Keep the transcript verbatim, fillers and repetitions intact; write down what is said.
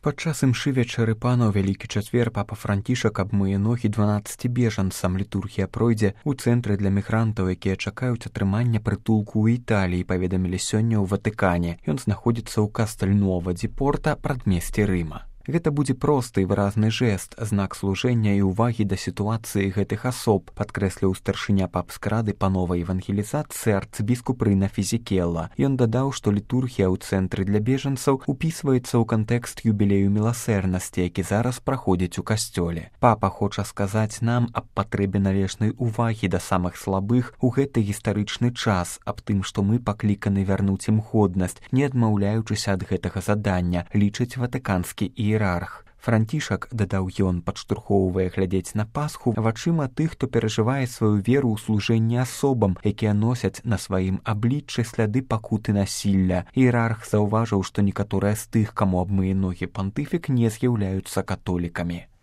Падчас імшы вечары пана ў Вялікі чацвер папа Францішак абмые ногі дванаццаці бежанцам. Літургія пройдзе ў цэнтры для мігрантаў, якія чакаюць атрымання прытулку ў Італіі, паведамілі сёння ў Ватыкане. Ён знаходзіцца ў Кастальнуова ді Порта, прадмесці Рыма. Гэта будзе просты і выразны жэст, знак служэння і ўвагі да сітуацыі гэтых асоб, падкрэсліў старшыня папскай рады па новай евангелізацыі арцыбіскуп Рына Фізікелла. Ён дадаў, што літургія ў цэнтры для бежанцаў упісваецца ў кантэкст юбілею міласэрнасці, які зараз праходзіць у касцёле. Папа хоча сказаць нам аб патрэбе належнай увагі да самых слабых у гэты гістарычны час, аб тым, што мы пакліканы вярнуць ім годнасць, не адмаўляючыся ад гэтага задання, лічыць ватыканскі іерарх. Францішак, дадаў ён, падштурхоўвае глядзець на Пасху вачыма тых, хто перажывае сваю веру ў служэнне асобам, якія носяць на сваім абліччы сляды пакуты насілля. Іерарх заўважыў, што некаторыя з тых, каму абмые ногі пантыфік, не з'яўляюцца католікамі.